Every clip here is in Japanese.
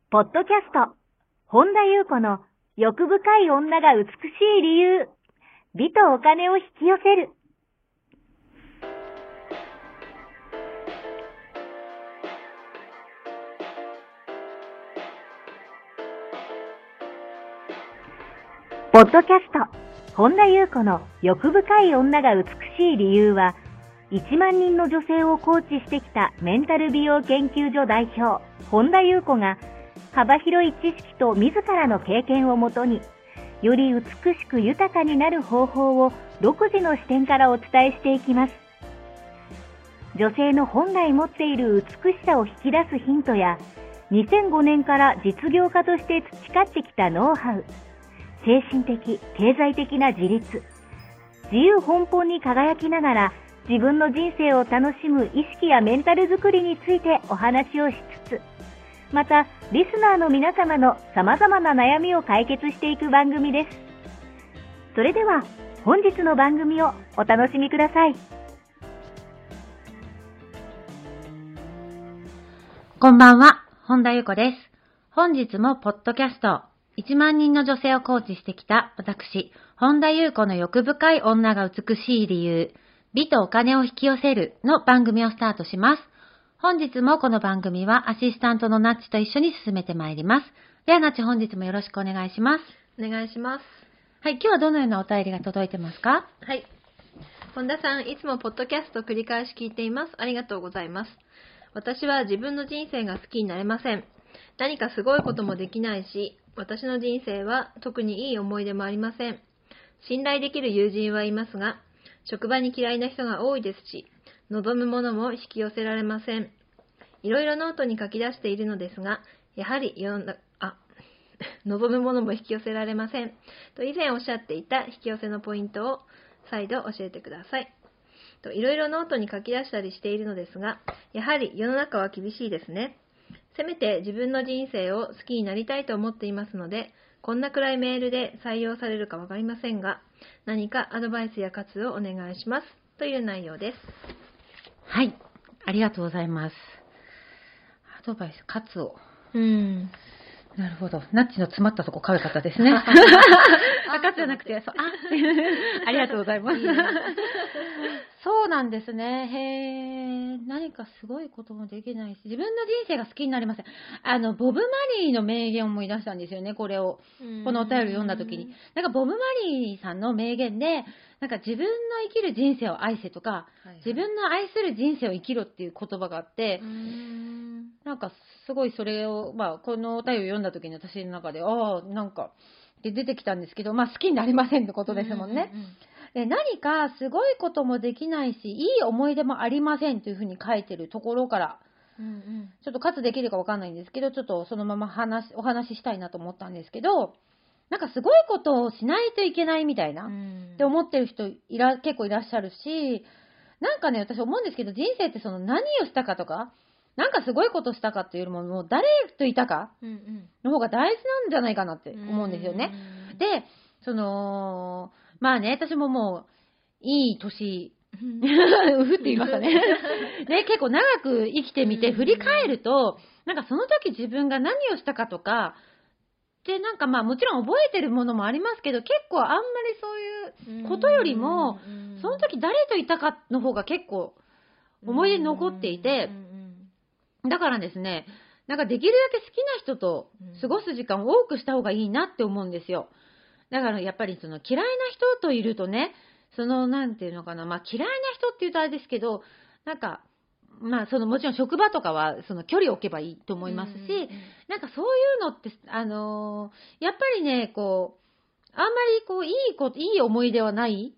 ポッドキャスト、本田裕子の欲深い女が美しい理由、美とお金を引き寄せる。ポッドキャスト、本田裕子の欲深い女が美しい理由は、1万人の女性をコーチしてきたメンタル美容研究所代表、本田裕子が、幅広い知識と自らの経験をもとに、より美しく豊かになる方法を独自の視点からお伝えしていきます。女性の本来持っている美しさを引き出すヒントや、2005年から実業家として培ってきたノウハウ、精神的、経済的な自立、自由奔放に輝きながら自分の人生を楽しむ意識やメンタルづくりについてお話をしつつ、またリスナーの皆様の様々な悩みを解決していく番組です。それでは本日の番組をお楽しみください。 こんばんは、本田裕子です。本日もポッドキャスト、1万人の女性をコーチしてきた私、本田裕子の欲深い女が美しい理由、美とお金を引き寄せるの番組をスタートします。本日もこの番組はアシスタントのナッチと一緒に進めてまいります。ではナッチ、本日もよろしくお願いします。 お願いします。 はい、今日はどのようなお便りが届いてますか？ はい。本田さん、いつもポッドキャスト繰り返し聞いています。ありがとうございます。私は自分の人生が好きになれません。何かすごいこともできないし、私の人生は特にいい思い出もありません。信頼できる友人はいますが、職場に嫌いな人が多いですし、望むものも引き寄せられません。いろいろノートに書き出しているのですが、やはり望むものも引き寄せられません。と以前おっしゃっていた引き寄せのポイントを再度教えてください。いろいろノートに書き出したりしているのですが、やはり世の中は厳しいですね。せめて自分の人生を好きになりたいと思っていますので、こんなくらいメールで採用されるかわかりませんが、何かアドバイスや活をお願いします。という内容です。 はい、ありがとうございます。アドバイス、活を。なるほど。ナッチの詰まったとこ可愛かったですね。活じゃなくて、ありがとうございます。そうなんですね。何かすごいこともできないし、自分の人生が好きになりません。ボブ・マリーの名言を思い出したんですよね、これを。このお便りを読んだ時に。なんかボブ・マリーさんの名言で、なんか自分の生きる人生を愛せとか、自分の愛する人生を生きろっていう言葉があって、なんかすごいそれを、このお便りを読んだ時に私の中で、なんか、で出てきたんですけど、好きになりませんってことですもんね。で何かすごいこともできないし、いい思い出もありませんというふうに書いてるところから、ちょっと活できるかわかんないんですけど、ちょっとそのままお話ししたいなと思ったんですけど、なんかすごいことをしないといけないみたいな、って思ってる人結構いらっしゃるし、なんかね、私思うんですけど、人生ってその何をしたかとか、なんかすごいことしたかっていうよりも、もう誰といたかの方が大事なんじゃないかなって思うんですよね。で、私ももう、いい年、うふって言いましたね。ね、結構長く生きてみて振り返ると、なんかその時自分が何をしたかとか、で、なんかもちろん覚えてるものもありますけど、結構あんまりそういうことよりも、その時誰といたかの方が結構思い出に残っていて、だからですね、なんかできるだけ好きな人と過ごす時間を多くした方がいいなって思うんですよ。だからやっぱりその嫌いな人といるとね、なんていうのかな、嫌いな人って言うとあれですけど、なんか、もちろん職場とかは距離を置けばいいと思いますし、なんかそういうのって、やっぱりね、あんまりいい思い出はない、い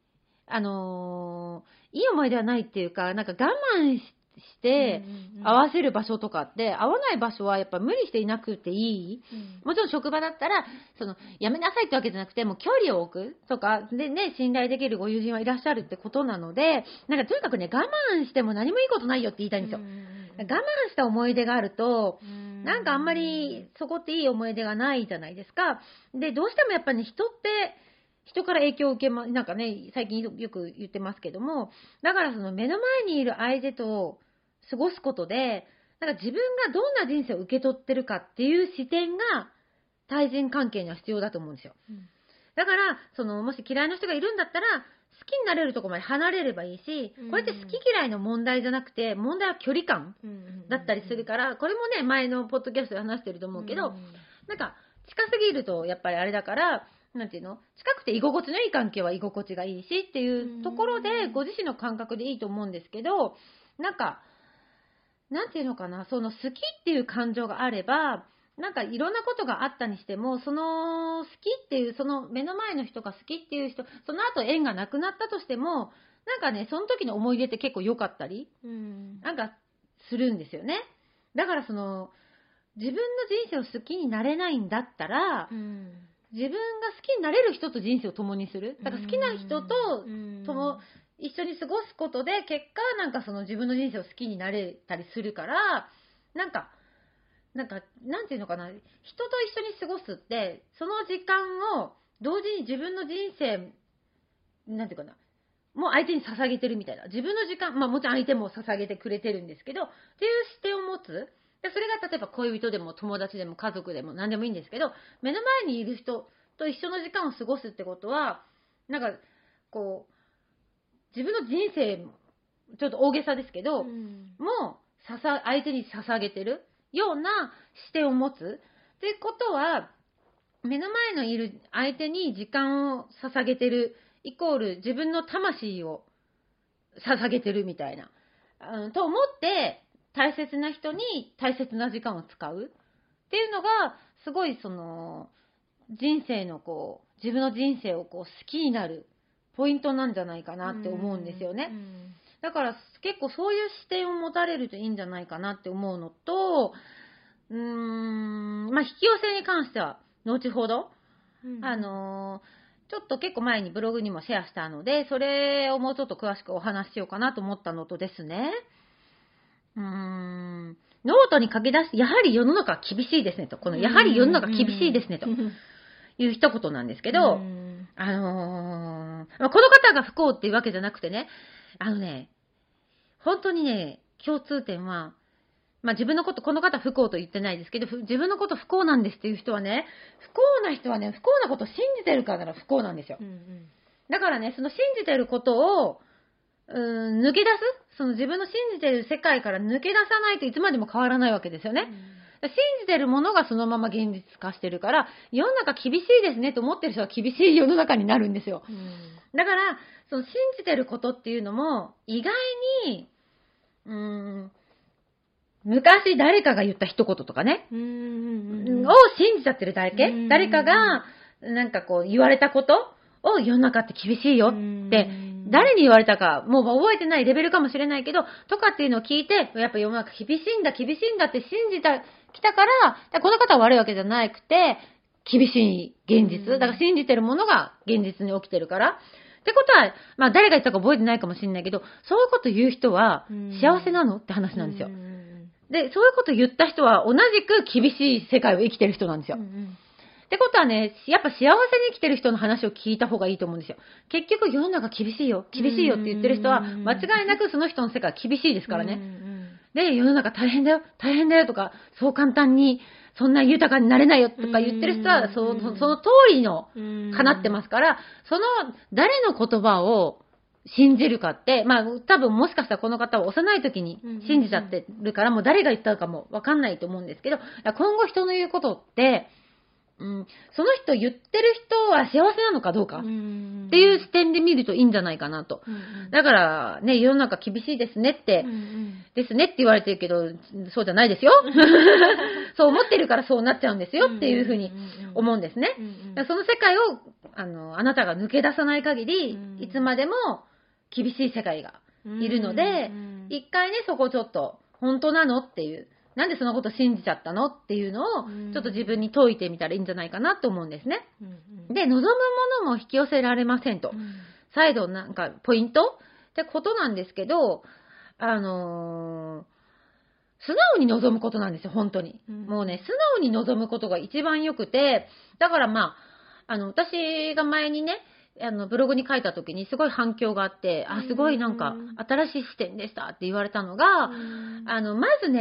い思い出はないっていうか、なんか我慢して合わせる場所とかって、合わない場所はやっぱ無理していなくていい。もちろん職場だったら、やめなさいってわけじゃなくて、もう距離を置くとか、でね、信頼できるご友人はいらっしゃるってことなので、なんかとにかくね、我慢しても何もいいことないよって言いたいんですよ。我慢した思い出があると、なんかあんまりそこっていい思い出がないじゃないですか。で、どうしてもやっぱりね、人から影響を受けなんかね、最近よく言ってますけども、だから目の前にいる相手と過ごすことで、 だから自分がどんな人生を受け取ってるかっていう視点が対人関係には必要だと思うんですよ。だから、もし嫌いな人がいるんだったら、好きになれるところまで離れればいいし、これって好き嫌いの問題じゃなくて、問題は距離感だったりするから、これもね、前のポッドキャストで話してると思うけど、なんか、近すぎるとやっぱりあれだから、なんていうの？近くて居心地のいい関係は居心地がいいしっていうところで、ご自身の感覚でいいと思うんですけど、なんか、なんていうのかな、好きっていう感情があれば、なんかいろんなことがあったにしても、好きっていう、目の前の人が好きっていう人、その後縁がなくなったとしても、なんかね、その時の思い出って結構良かったり、なんかするんですよね。だから自分の人生を好きになれないんだったら、自分が好きになれる人と人生を共にする。だから好きな人と一緒に過ごすことで、結果なんか自分の人生を好きになれたりするから、なんていうのかな、人と一緒に過ごすって、その時間を同時に自分の人生、なんていうかな、もう相手に捧げてるみたいな。自分の時間、もちろん相手も捧げてくれてるんですけど、っていう視点を持つ。でそれが例えば恋人でも友達でも家族でも何でもいいんですけど、目の前にいる人と一緒の時間を過ごすってことは、なんかこう、自分の人生、ちょっと大げさですけど、もう相手に捧げてるような視点を持つってことは、目の前のいる相手に時間を捧げてるイコール自分の魂を捧げてるみたいな、と思って大切な人に大切な時間を使うっていうのがすごい人生の自分の人生を好きになるポイントなんじゃないかなって思うんですよね。だから結構そういう視点を持たれるといいんじゃないかなって思うのと、引き寄せに関しては後ほど、ちょっと結構前にブログにもシェアしたので、それをもうちょっと詳しくお話ししようかなと思ったのとですね、ノートに書き出して、やはり世の中は厳しいですねと、やはり世の中厳しいですねという一言なんですけど、この方が不幸っていうわけじゃなくてね、本当にね、共通点は、自分のこと、この方不幸と言ってないですけど、自分のこと不幸なんですっていう人はね、不幸な人はね、不幸なことを信じてるからなら不幸なんですよ。だからね、信じてることを、抜け出す、自分の信じてる世界から抜け出さないといつまでも変わらないわけですよね。信じてるものがそのまま現実化してるから、世の中厳しいですねと思ってる人は厳しい世の中になるんですよ。だから、信じてることっていうのも、意外に、昔誰かが言った一言とかね、を信じちゃってるだけ、誰かがなんか言われたことを世の中って厳しいよって、誰に言われたかもう覚えてないレベルかもしれないけど、とかっていうのを聞いて、やっぱ世の中厳しいんだって信じきたから、この方は悪いわけじゃなくて、厳しい現実。だから信じてるものが現実に起きてるから。ってことは、誰が言ったか覚えてないかもしれないけど、そういうこと言う人は幸せなのって話なんですよ。で、そういうこと言った人は同じく厳しい世界を生きてる人なんですよ。ってことはね、やっぱ幸せに生きてる人の話を聞いた方がいいと思うんですよ。結局世の中厳しいよって言ってる人は、間違いなくその人の世界は厳しいですからね。で、世の中大変だよとか、そう簡単にそんな豊かになれないよとか言ってる人は、その通りの、叶ってますから、誰の言葉を信じるかって、多分もしかしたらこの方は幼い時に信じちゃってるから、もう誰が言ったかもわかんないと思うんですけど、今後人の言うことって、その人言ってる人は幸せなのかどうかっていう視点で見るといいんじゃないかなと。だからね、世の中厳しいですねって、ですねって言われてるけど、そうじゃないですよ。そう思ってるからそうなっちゃうんですよっていうふうに思うんですね。その世界をあなたが抜け出さない限り、いつまでも厳しい世界がいるので、一回ね、そこちょっと本当なのっていう。なんでそのこと信じちゃったのっていうのを、ちょっと自分に問いてみたらいいんじゃないかなと思うんですね。で、望むものも引き寄せられませんと。再度なんかポイントってことなんですけど、素直に望むことなんですよ、本当に。もうね、素直に望むことが一番良くて、だから私が前にね、ブログに書いた時にすごい反響があって、すごいなんか新しい視点でしたって言われたのが、まずね、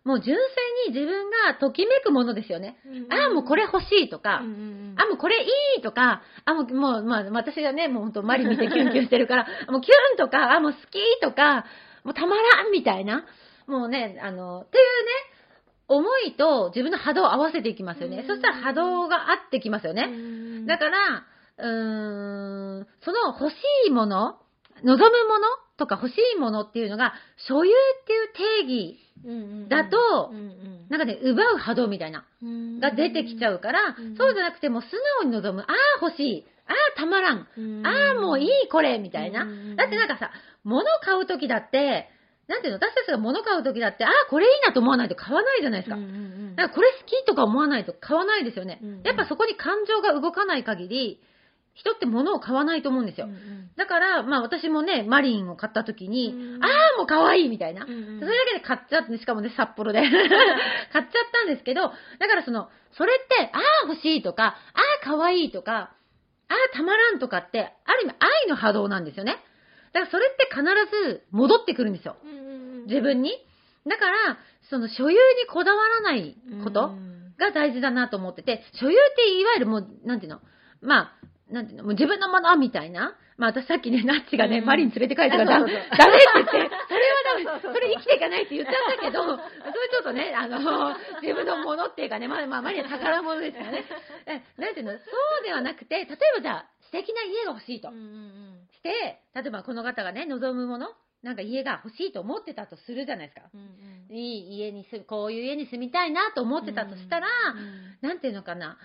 もう純粋に自分がときめくものですよね。ああ、もうこれ欲しいとか、あ、もうこれいいとか、あ、もう、まあ、私がね、もうほんとマリ見てキュンキュンしてるから、もうキュンとか、あ、もう好きとか、もうたまらんみたいな、もうね、っていうね、思いと自分の波動を合わせていきますよね。そしたら波動が合ってきますよね。だから、その欲しいもの、望むものとか欲しいものっていうのが、所有っていう定義だと、なんかね、奪う波動みたいな、が出てきちゃうから、そうじゃなくても素直に望む、ああ欲しい、ああたまらん、ああもういいこれ、みたいな。だってなんかさ、物買うときだって、なんていうの、私たちが物買うときだって、ああこれいいなと思わないと買わないじゃないですか。だからこれ好きとか思わないと買わないですよね。やっぱそこに感情が動かない限り、人って物を買わないと思うんですよ。だから、まあ私もね、マリンを買った時に、ああ、もう可愛いみたいな。それだけで買っちゃって、しかもね、札幌で買っちゃったんですけど、だからそれって、ああ、欲しいとか、ああ、可愛いとか、ああ、たまらんとかって、ある意味愛の波動なんですよね。だからそれって必ず戻ってくるんですよ。自分に。だから、所有にこだわらないことが大事だなと思ってて、所有っていわゆるもう、なんていうの、まあ、なんていうの、もう自分のものみたいな。まあ私さっきね、ナッチがね、マリン連れて帰ったからダメって言って、それはダメ、それ生きていかないって言っちゃったけど、それちょっとね、自分のものっていうかね、まあマリンは宝物ですからね。なんていうの、そうではなくて、例えばじゃあ、素敵な家が欲しいと。して、例えばこの方がね、望むもの、なんか家が欲しいと思ってたとするじゃないですか。いい家にこういう家に住みたいなと思ってたとしたら、なんていうのかな、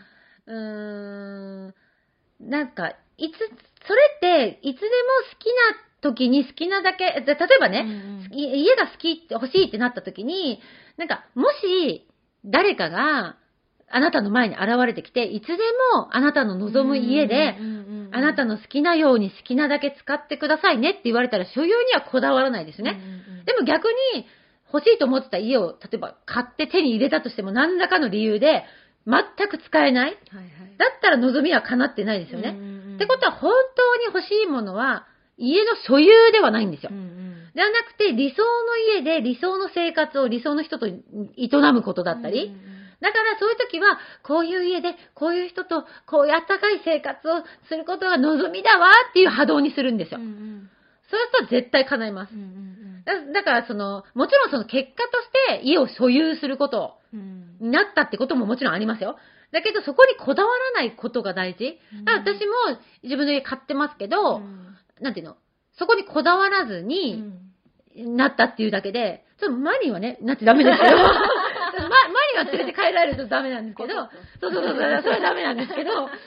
なんか、それって、いつでも好きな時に好きなだけ、例えばね、家が欲しいってなった時に、なんか、もし、誰かが、あなたの前に現れてきて、いつでもあなたの望む家で、あなたの好きなように好きなだけ使ってくださいねって言われたら、所有にはこだわらないですね。でも逆に、欲しいと思ってた家を、例えば買って手に入れたとしても、何らかの理由で、全く使えない。だったら望みは叶ってないですよね。ってことは本当に欲しいものは家の所有ではないんですよ。ではなくて理想の家で理想の生活を理想の人と営むことだったり、だからそういう時はこういう家でこういう人とこういう温かい生活をすることが望みだわっていう波動にするんですよ。そうすると絶対叶います。だからもちろん結果として家を所有することになったってことももちろんありますよ。だけどそこにこだわらないことが大事。私も自分の家買ってますけど、なんていうの、そこにこだわらずになったっていうだけで、マリンはね、なってダメですけど、マリンは連れて帰られるとダメなんですけど、そう、それはダメなんですけど、そういう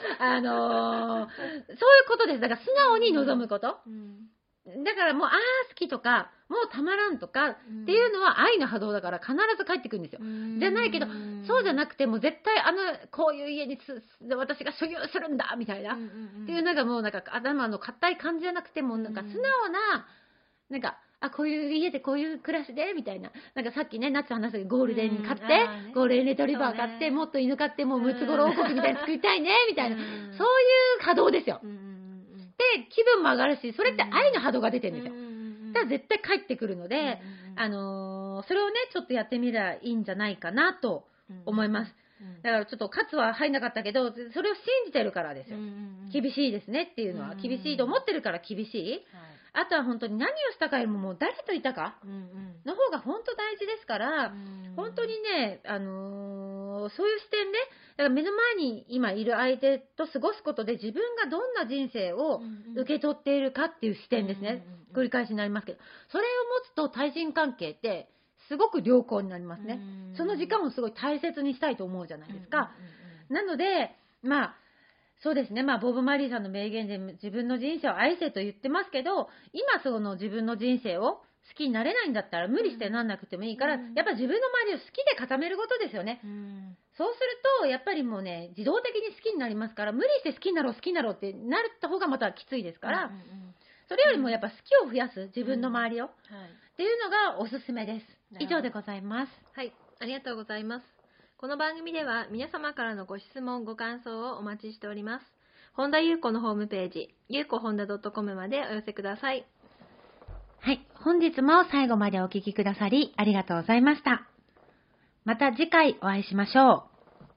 ことです。だから素直に望むこと。だからもう、好きとか、もうたまらんとかっていうのは愛の波動だから必ず帰ってくるんですよ。じゃないけど、そうじゃなくてもう絶対こういう家に私が所有するんだみたいな。っていうなんかもうなんか頭の硬い感じじゃなくてもなんか素直な、なんか、こういう家でこういう暮らしでみたいな。なんかさっきね、ナッツ話したけど、ゴールデン買って、ゴールデンレトリバー買って、もっと犬飼って、もうムツゴロウ王国みたいに作りたいねみたいな。そういう波動ですよ。で、気分も上がるし、それって愛の波動が出てるんですよ。だから絶対帰ってくるので、それをね、ちょっとやってみればいいんじゃないかなと思います。だからちょっと喝は入んなかったけど、それを信じてるからですよ。厳しいですねっていうのは、厳しいと思ってるから厳しい。あとは本当に何をしたかよりももう誰といたかの方が本当大事ですから、本当にね、そういう視点で、だから目の前に今いる相手と過ごすことで自分がどんな人生を受け取っているかっていう視点ですね。繰り返しになりますけど、それを持つと対人関係ってすごく良好になりますね。その時間をすごい大切にしたいと思うじゃないですか。なので、まあ、そうですね。まあ、ボブ・マリーさんの名言で自分の人生を愛せと言ってますけど、今その自分の人生を好きになれないんだったら無理してなんなくてもいいから、やっぱ自分の周りを好きで固めることですよね。そうすると、やっぱりもうね、自動的に好きになりますから、無理して好きになろうってなった方がまたきついですから、それよりもやっぱ好きを増やす、自分の周りを、っていうのがおすすめです。以上でございます。 はい、ありがとうございます。この番組では皆様からのご質問、ご感想をお待ちしております。本田裕子のホームページ、ゆうこほんだ .com までお寄せください。 はい、本日も最後までお聞きくださりありがとうございました。 また次回お会いしましょう。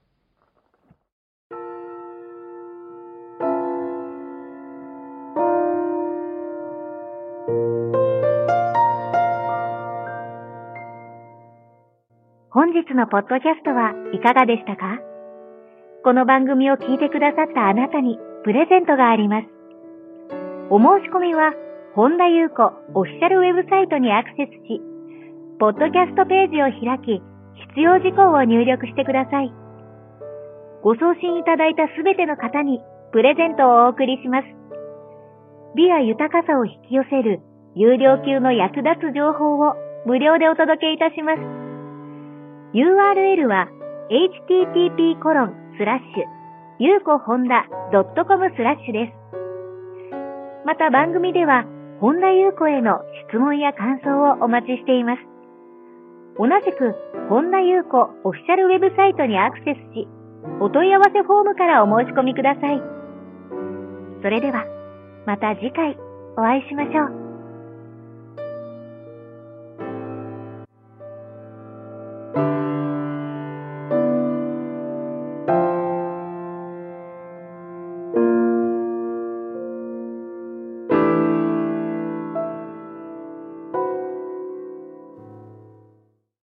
本日のポッドキャストはいかがでしたか？この番組を聞いてくださったあなたにプレゼントがあります。お申し込みは、本田裕子オフィシャルウェブサイトにアクセスし、ポッドキャストページを開き、必要事項を入力してください。ご送信いただいたすべての方にプレゼントをお送りします。美や豊かさを引き寄せる有料級の役立つ情報を無料でお届けいたします。URL は http://yukohonda.com/ です。また番組では本田裕子への質問や感想をお待ちしています。同じく本田裕子オフィシャルウェブサイトにアクセスし、お問い合わせフォームからお申し込みください。それではまた次回お会いしましょう。